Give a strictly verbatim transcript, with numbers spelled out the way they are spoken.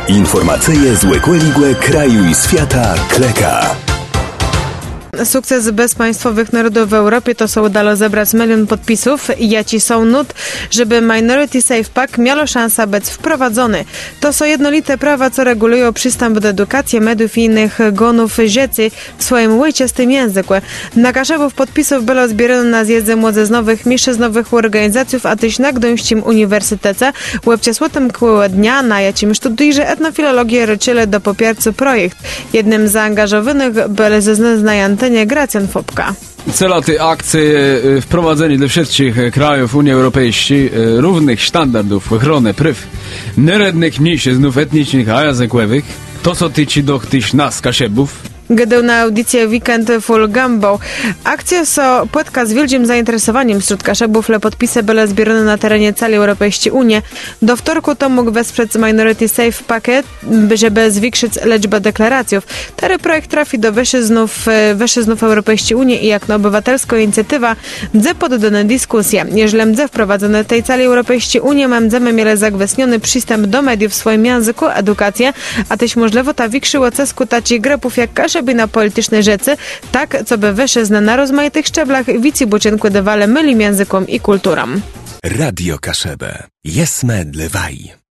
Informacje z łekłe kraju i świata kleka. Sukces bezpaństwowych narodów w Europie to są udało zebrać milion podpisów i jaci są nut, żeby Minority Safe Pack miało szansę być wprowadzony. To są jednolite prawa, co regulują przystęp do edukacji, mediów i innych gonów rzeczy w swoim ojczystym języku. Na kaszewów podpisów było zbierano na zjeździe młodzieżowych, mężczyznowych organizacji, a też na Gdańskim Uniwersytecie. Łebcie słotem kłego dnia, na jacim studujże etnofilologię ryczyli do popiercu projekt. Jednym z zaangażowanych był zeznany Gracjan Fopka. Cela tej akcji wprowadzenie do wszystkich krajów Unii Europejskiej równych standardów ochrony praw nierednych mniejszyznów etnicznych a językowych. To co tyczy do tych nas kaszebów. Gdy na audycję Weekend Full Gumbo. Akcja so płytka z wielkim zainteresowaniem wśród kaszebów, le podpisy były zbierane na terenie całej Europejskiej Unii. Do wtorku to mógł wesprzeć Minority Safe Packet, żeby zwiększyć liczbę deklaracji. Ten projekt trafi do wyższyznów, wyższyznów Europejskiej Unii i jak na obywatelską inicjatywa mdze poddane dyskusje. Jeżeli mdze wprowadzone tej całej Europejskiej Unii, mdzemy mieli zagwesniony przystęp do mediów w swoim języku, edukację, a też możliwe ta większyło cesku taci grepów jak żeby na polityczne rzeczy, tak, co by wyszezne na rozmaitych szczeblach wici bucienku dawale mylim językom i kulturom. Radio Kaszebę. Jesme dlewaj.